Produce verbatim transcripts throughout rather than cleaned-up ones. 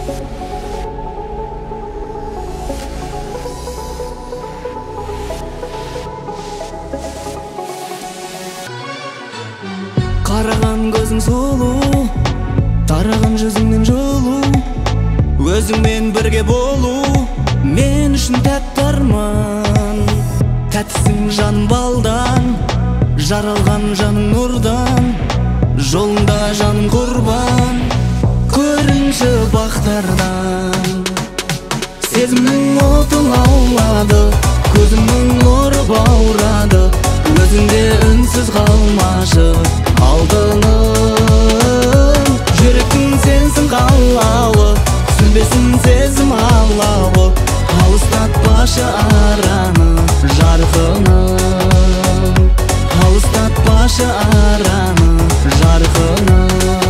Қараған көзің сұлу, тараған жүзіңнен жылу, өзіңмен бірге болу мен үшін тәтті арман. Тәттісің жан балдан, жаралған жаның нұрдан, жолында жаның құрбан, көрінші бақтардан. Сезімнің отын лаулады, көзімнің нұры баурады, өзіңде үнсіз қалмашы алтыным. Жүректің сенсің қалауы, сүнбесін сезім алауы, алыстатпашы араны жарқыным, алыстатпашы араны жарқыным.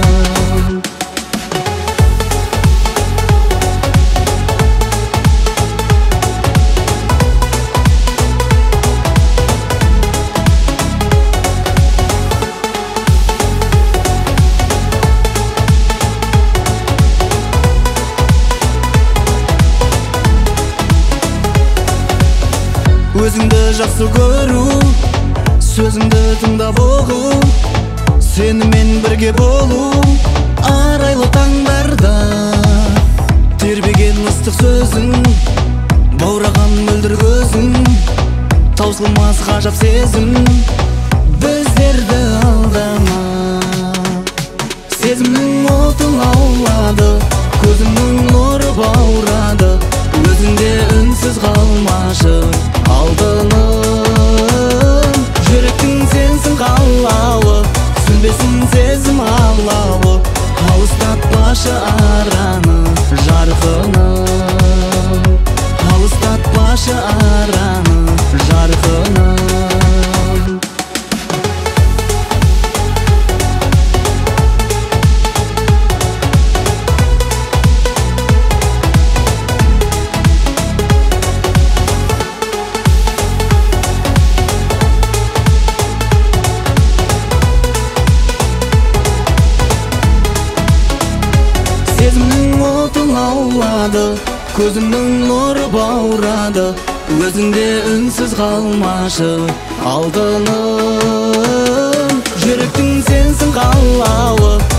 Өзіңді жақсы көру, сөзіңді тыңдап оқу, сенімен бірге болу арайлы таңдарда. Тербеген ыстық сөзің, баураған мөлдір көзің, таусылмас ғажап сезім біздерді алдама. Сезімнің отын лаулады, көзімнің нұры баурады, өзіңде үнсіз қалмашы алтыным. Жүректің сенсің қалауы, сүнбесін сезім алауы, алыстатпашы араны жарқыным, алыстатпашы араны жарқыным. Сезімнің отын лаулады, көзімнің нұры баурады, өзіңде үнсіз қалмашы алтыным. Жүректің сенсің қалауы,